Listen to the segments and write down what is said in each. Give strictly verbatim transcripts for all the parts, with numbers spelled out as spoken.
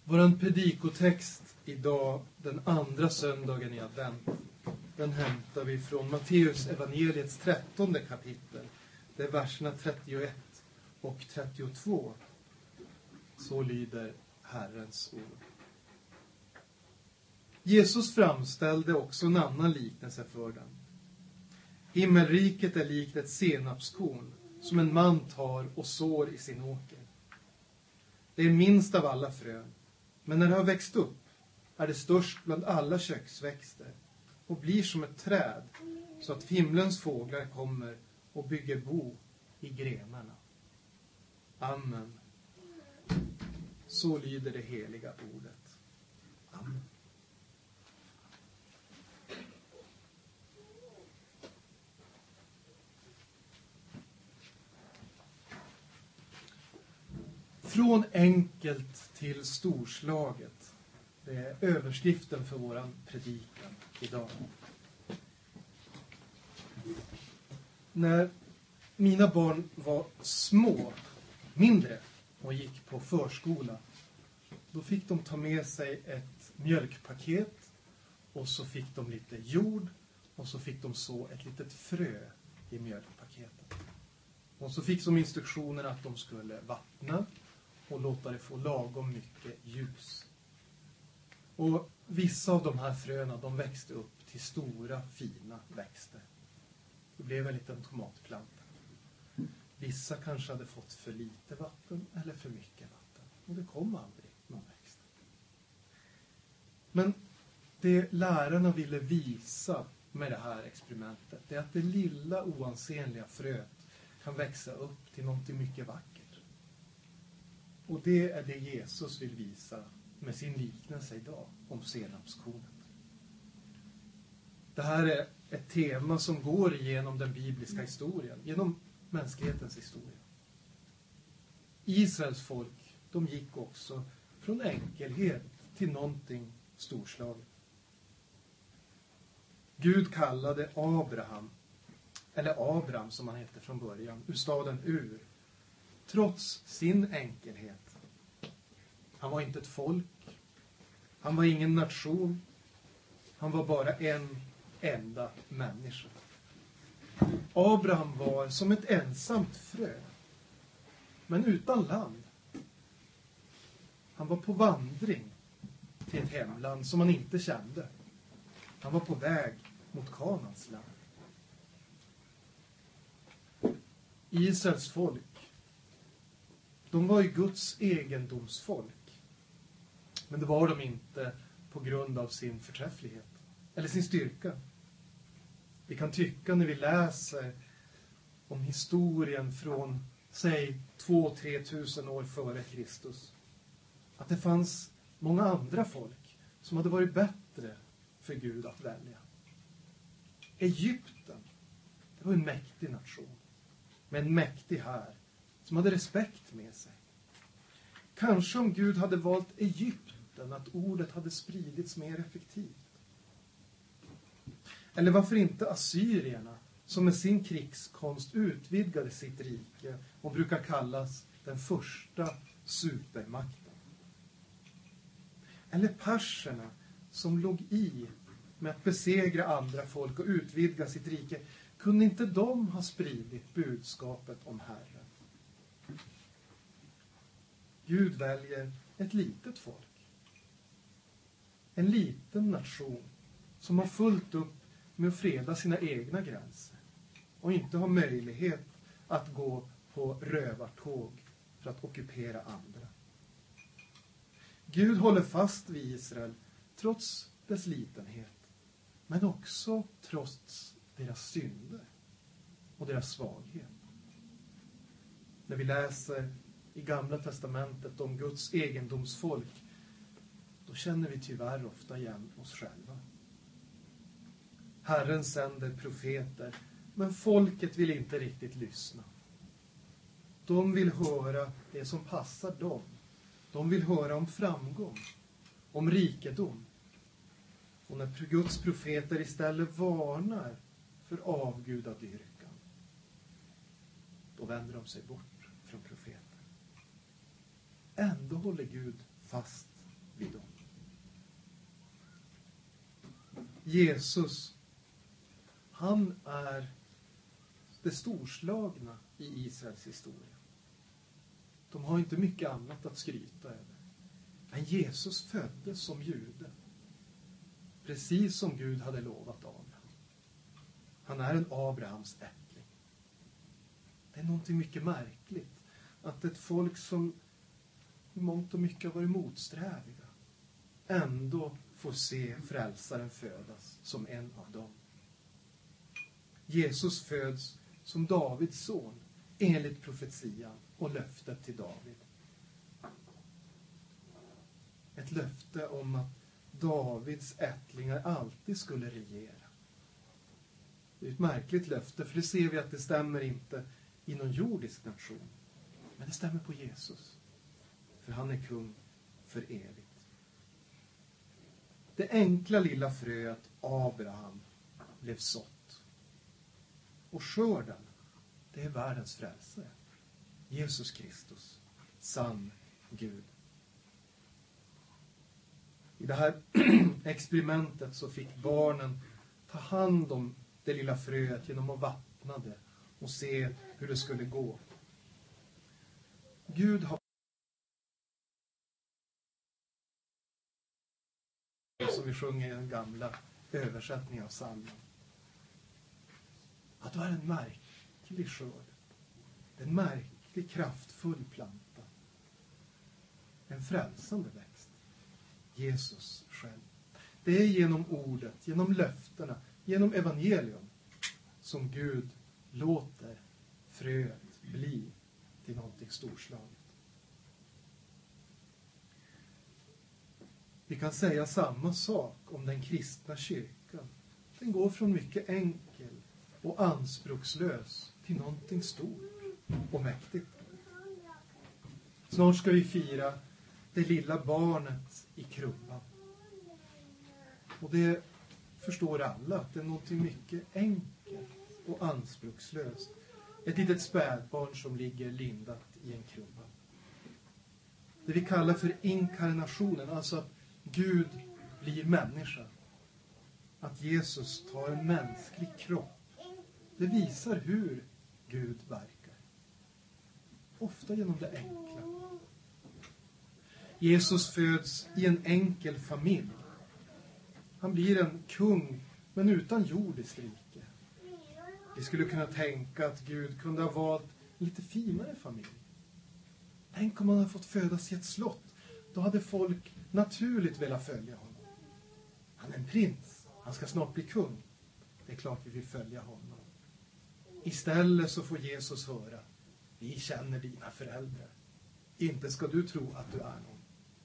Vår predikotext idag, den andra söndagen i advent, den hämtar vi från Matteus evangeliets trettonde kapitel. Det är verserna trettioett och trettiotvå. Så lyder Herrens ord. Jesus framställde också en annan liknelse för dem. Himmelriket är likt ett senapskorn som en man tar och sår i sin åker. Det är minst av alla frön, men när det har växt upp är det störst bland alla köksväxter och blir som ett träd så att himlens fåglar kommer och bygger bo i grenarna. Amen. Så lyder det heliga ordet. Amen. Från enkelt till storslaget. Det är överskriften för våran predikan idag. När mina barn var små, mindre och gick på förskola, då fick de ta med sig ett mjölkpaket och så fick de lite jord och så fick de så ett litet frö i mjölkpaketet. Och så fick de instruktioner att de skulle vattna och låta det få lagom mycket ljus. Och vissa av de här fröna, de växte upp till stora, fina växter. Det blev en liten tomatplanta. Vissa kanske hade fått för lite vatten eller för mycket vatten. Och det kom aldrig någon växt. Men det lärarna ville visa med det här experimentet är att det lilla oansenliga fröet kan växa upp till någonting mycket vackert. Och det är det Jesus vill visa med sin liknelse idag om senapskornet. Det här är ett tema som går igenom den bibliska historien, genom mänsklighetens historia. Israels folk, de gick också från enkelhet till någonting storslaget. Gud kallade Abraham, eller Abram som han hette från början, ur staden Ur, trots sin enkelhet. Han var inte ett folk. Han var ingen nation. Han var bara en enda människa. Abraham var som ett ensamt frö, men utan land. Han var på vandring till ett hemland som han inte kände. Han var på väg mot Kanans land. Israels folk, de var ju Guds egendomsfolk. Men det var de inte på grund av sin förträfflighet eller sin styrka. Vi kan tycka när vi läser om historien från, säg, två till tre tusen år före Kristus, att det fanns många andra folk som hade varit bättre för Gud att välja. Egypten, det var en mäktig nation med en mäktig här som hade respekt med sig. Kanske om Gud hade valt Egypten att ordet hade spridits mer effektivt. Eller varför inte assyrierna som med sin krigskonst utvidgade sitt rike och brukar kallas den första supermakten. Eller perserna som låg i med att besegra andra folk och utvidga sitt rike. Kunde inte de ha spridit budskapet om Herren? Gud väljer ett litet folk. En liten nation som har fullt upp med att freda sina egna gränser. Och inte har möjlighet att gå på rövartåg för att ockupera andra. Gud håller fast vid Israel trots dess litenhet. Men också trots deras synder och deras svaghet. När vi läser i Gamla testamentet om Guds egendomsfolk, då känner vi tyvärr ofta igen oss själva. Herren sänder profeter, men folket vill inte riktigt lyssna. De vill höra det som passar dem. De vill höra om framgång, om rikedom. Och när Guds profeter istället varnar för avgudadyrkan, då vänder de sig bort från profeten. Ändå håller Gud fast vid dem. Jesus, han är det storslagna i Israels historia. De har inte mycket annat att skryta över. Men Jesus föddes som jude. Precis som Gud hade lovat Abraham. Han är en Abrahams ättling. Det är någonting mycket märkligt. Att ett folk som i mångt och mycket har varit motsträviga ändå får se frälsaren födas som en av dem. Jesus föds som Davids son enligt profetian och löftet till David. Ett löfte om att Davids ättlingar alltid skulle regera. Det är ett märkligt löfte, för det ser vi att det stämmer inte i någon jordisk nation. Men det stämmer på Jesus. För han är kung för evigt. Det enkla lilla fröet Abraham blev sått. Och skörden, det är världens frälsare. Jesus Kristus, sann Gud. I det här experimentet så fick barnen ta hand om det lilla fröet genom att vattna det och se hur det skulle gå. Gud har, som vi sjunger i den gamla översättningen av psalmen, att det var en märklig skörd. En märklig, kraftfull planta. En frälsande växt. Jesus själv. Det är genom ordet, genom löftena, genom evangelium som Gud låter fröet bli till någonting storslaget. Vi kan säga samma sak om den kristna kyrkan. Den går från mycket enkel och anspråkslös till någonting stort och mäktigt. Snart ska vi fira det lilla barnet i krubban. Och det förstår alla att det är någonting mycket enkelt och anspråkslöst. Ett litet spädbarn som ligger lindat i en krubba. Det vi kallar för inkarnationen, alltså att Gud blir människa. Att Jesus tar en mänsklig kropp. Det visar hur Gud verkar. Ofta genom det enkla. Jesus föds i en enkel familj. Han blir en kung, men utan jordiskt rike. Vi skulle kunna tänka att Gud kunde ha valt en lite finare familj. Tänk om han hade fått födas i ett slott. Då hade folk naturligt velat följa honom. Han är en prins. Han ska snart bli kung. Det är klart vi vill följa honom. Istället så får Jesus höra: vi känner dina föräldrar. Inte ska du tro att du är någon.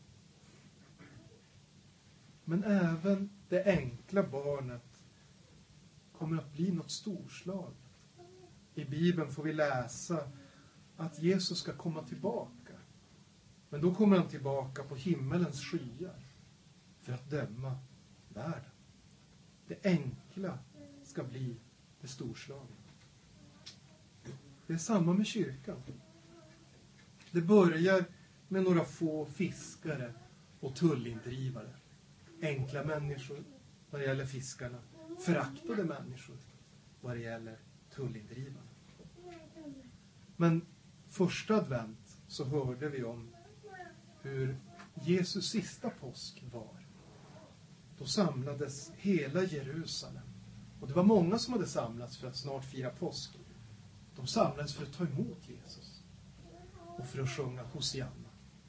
Men även det enkla barnet kommer att bli något storslaget. I Bibeln får vi läsa att Jesus ska komma tillbaka. Men då kommer han tillbaka på himmelens skyar för att döma världen. Det enkla ska bli det storslagna. Det är samma med kyrkan. Det börjar med några få fiskare och tullindrivare. Enkla människor vad det gäller fiskarna. Föraktade människor vad det gäller tullindrivarna. Men första advent så hörde vi om hur Jesus sista påsk var. Då samlades hela Jerusalem. Och det var många som hade samlats för att snart fira påsk. De samlades för att ta emot Jesus. Och för att sjunga Hosianna.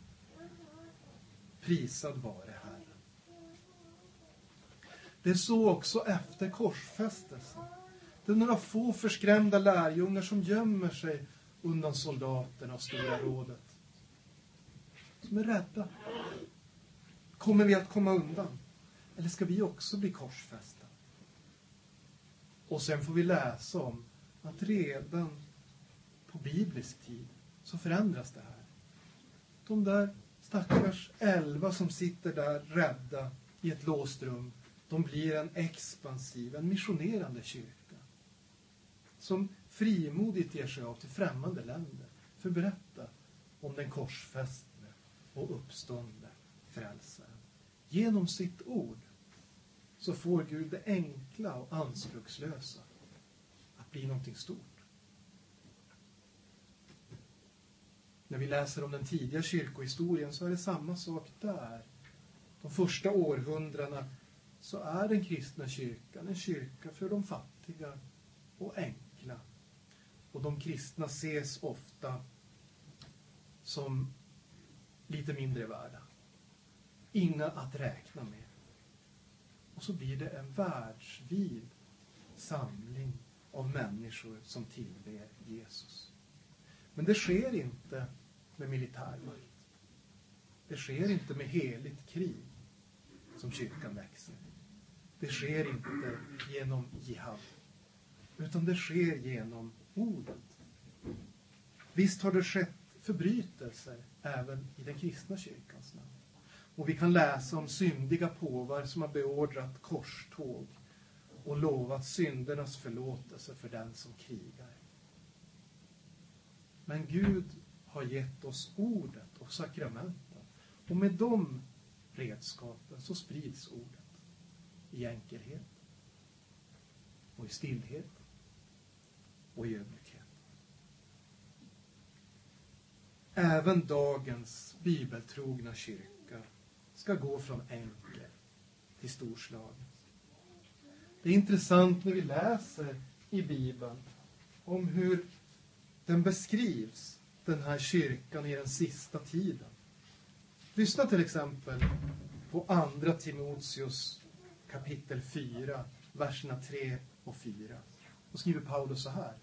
Prisad var det Herren. Det är så också efter korsfästelsen. Det är några få förskrämda lärjungar som gömmer sig undan soldaterna och Stora rådet. Som är rädda. Kommer vi att komma undan? Eller ska vi också bli korsfästa? Och sen får vi läsa om att redan på biblisk tid så förändras det här. De där stackars elva som sitter där rädda i ett låst rum, de blir en expansiv, en missionerande kyrka. Som frimodigt ger sig av till främmande länder för att berätta om den korsfästne och uppståndne frälsaren. Genom sitt ord så får Gud det enkla och anspråkslösa att bli någonting stort. När vi läser om den tidiga kyrkohistorien så är det samma sak där. De första århundradena så är den kristna kyrkan en kyrka för de fattiga och enkla. Och de kristna ses ofta som lite mindre värda. Inga att räkna med. Och så blir det en världsvid samling av människor som tillber Jesus. Men det sker inte med militärmakt. Det sker inte med heligt krig som kyrkan växer. Det sker inte genom jihad. Utan det sker genom ordet. Visst har det skett förbrytelser även i den kristna kyrkans namn. Och vi kan läsa om syndiga påvar som har beordrat korståg och lovat syndernas förlåtelse för den som krigar. Men Gud har gett oss ordet och sakramenten. Och med de redskapen så sprids ordet i enkelhet och i stillhet och i ödmjukhet. Även dagens bibeltrogna kyrka ska gå från enkel till storslagen. Det är intressant när vi läser i Bibeln om hur den beskrivs, den här kyrkan i den sista tiden. Lyssna till exempel på andra Timoteus kapitel fyra, verserna tre och fyra. Och skriver Paulus så här.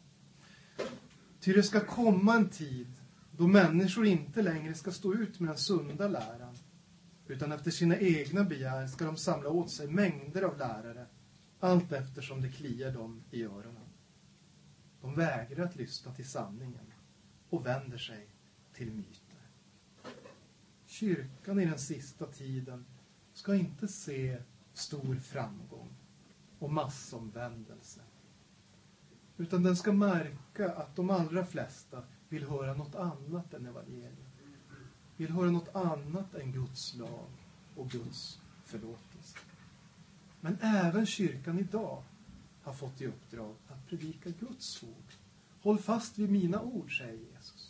Ty det ska komma en tid då människor inte längre ska stå ut med den sunda läran, utan efter sina egna begär ska de samla åt sig mängder av lärare, allt eftersom det kliar dem i öronen. De vägrar att lyssna till sanningen och vänder sig till myter. Kyrkan i den sista tiden ska inte se stor framgång och massomvändelse, utan den ska märka att de allra flesta vill höra något annat än evangeliet. Vill höra något annat än Guds lag och Guds förlåtelse. Men även kyrkan idag har fått i uppdrag att predika Guds ord. Håll fast vid mina ord, säger Jesus.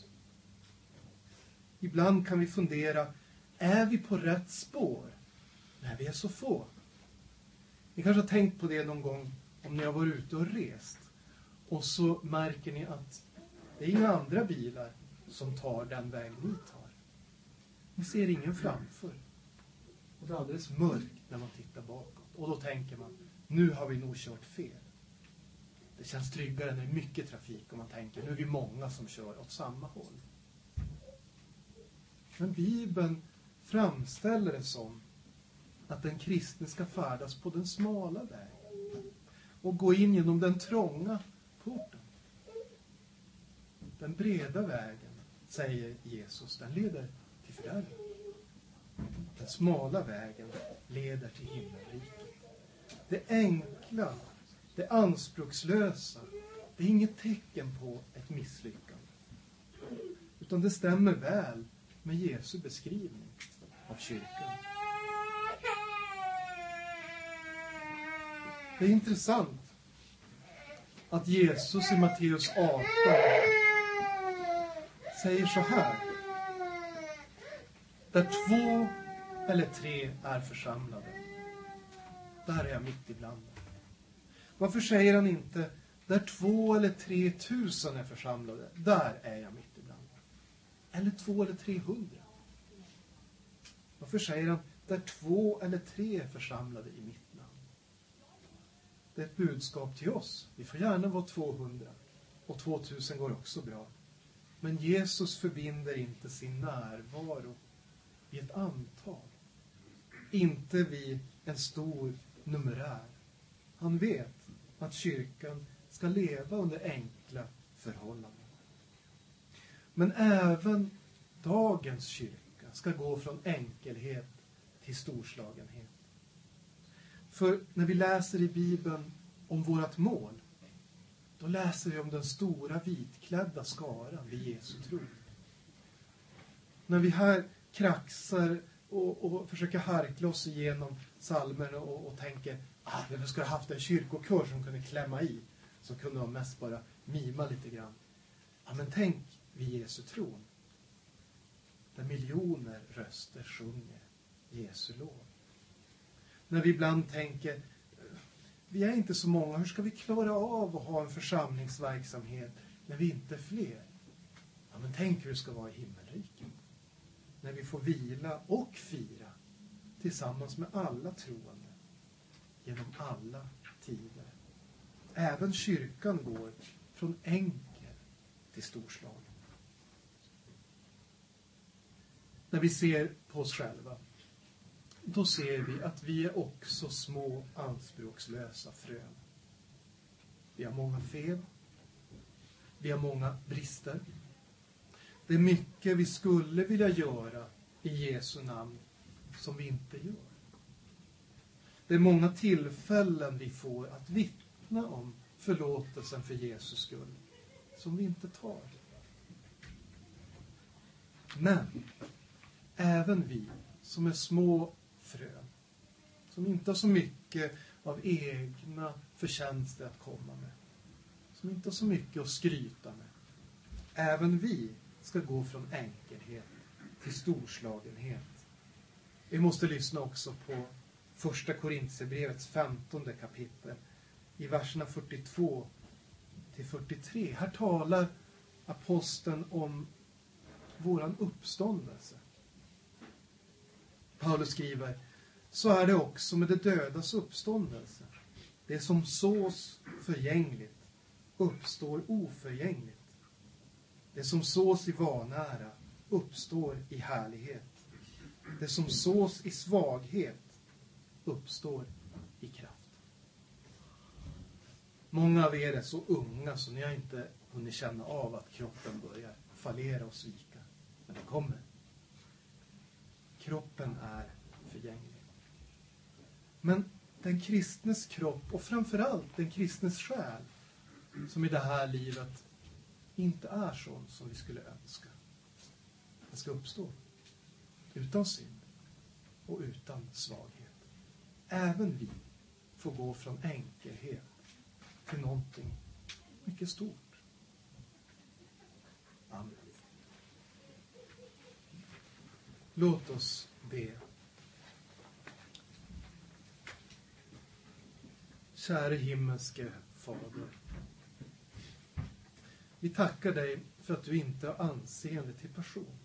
Ibland kan vi fundera, är vi på rätt spår när vi är så få? Ni kanske har tänkt på det någon gång om ni har varit ute och rest. Och så märker ni att det är inga andra bilar som tar den väg ni tar. Ni ser ingen framför. Och det är alldeles mörkt när man tittar bakåt. Och då tänker man, nu har vi nog kört fel. Det känns tryggare när det är mycket trafik och man tänker, nu är vi många som kör åt samma håll. Men Bibeln framställer det som att den kristne ska färdas på den smala vägen och gå in genom den trånga porten. Den breda vägen, säger Jesus, den leder till fördärvet. Den smala vägen leder till himmelriket. Det enkla, det anspråkslösa, det är inget tecken på ett misslyckande. Utan det stämmer väl med Jesu beskrivning av kyrkan. Det är intressant att Jesus i Matteus arton säger så här. Där två eller tre är församlade, där är jag mitt ibland. Varför säger han inte, där två eller tre tusen är församlade, där är jag mitt ibland? Eller två eller tre hundra? Varför säger han, där två eller tre är församlade i mitt namn? Det är ett budskap till oss. Vi får gärna vara tvåhundra. Och tvåtusen går också bra. Men Jesus förbinder inte sin närvaro vid ett antal. Inte vid en stor numerär. Han vet att kyrkan ska leva under enkla förhållanden. Men även dagens kyrka ska gå från enkelhet till storslagenhet. För när vi läser i Bibeln om vårt mål, då läser vi om den stora vitklädda skaran vid Jesu tro. När vi här kraxar och, och försöker harkla oss igenom psalmen och, och tänker ah, vi skulle ha haft en kyrkokör som kunde klämma i. Som kunde ha mest bara mima lite grann. Ja, men tänk vid Jesu tron. Där miljoner röster sjunger Jesu lov. När vi ibland tänker vi är inte så många, hur ska vi klara av att ha en församlingsverksamhet när vi inte är fler? Ja, men tänk hur det ska vara i himmelriket. När vi får vila och fira tillsammans med alla troende genom alla tider. Även kyrkan går från enkel till storslagen. När vi ser på oss själva, då ser vi att vi är också små anspråkslösa frön. Vi har många fel. Vi har många brister. Det är mycket vi skulle vilja göra i Jesu namn som vi inte gör. Det är många tillfällen vi får att vittna om förlåtelsen för Jesus skull som vi inte tar. Men även vi som är små frön, som inte har så mycket av egna förtjänster att komma med, som inte har så mycket att skryta med, även vi ska gå från enkelhet till storslagenhet. Vi måste lyssna också på första Korintierbrevets femtonde kapitel i verserna fyrtiotvå till fyrtiotre. Här talar aposteln om våran uppståndelse. Paulus skriver: så är det också med det dödas uppståndelse. Det som sås förgängligt uppstår oförgängligt. Det som sås i vanära uppstår i härlighet. Det som sås i svaghet uppstår i kraft. Många av er är så unga så ni har inte hunnit känna av att kroppen börjar fallera och svika. Men det kommer. Kroppen är förgänglig. Men den kristnes kropp och framförallt den kristnes själ som i det här livet inte är sån som vi skulle önska. Den ska uppstå utan synd och utan svaghet. Även vi får gå från enkelhet till någonting mycket stort. Amen. Låt oss be. Käre himmelske Fader. Vi tackar dig för att du inte har anseende till person.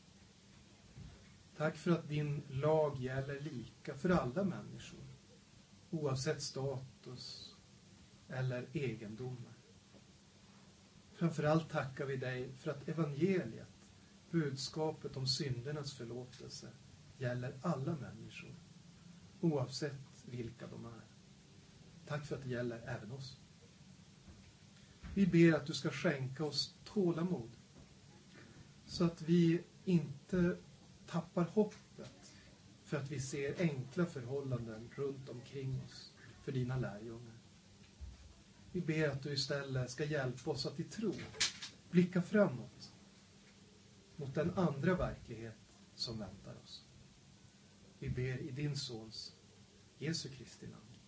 Tack för att din lag gäller lika för alla människor. Oavsett status eller egendomar. Framförallt tackar vi dig för att evangeliet, budskapet om syndernas förlåtelse, gäller alla människor. Oavsett vilka de är. Tack för att det gäller även oss. Vi ber att du ska skänka oss tålamod. Så att vi inte tappar hoppet. För att vi ser enkla förhållanden runt omkring oss. För dina lärjungar. Vi ber att du istället ska hjälpa oss att i tro blicka framåt. Mot den andra verklighet som väntar oss. Vi ber i din sons Jesu Kristi namn.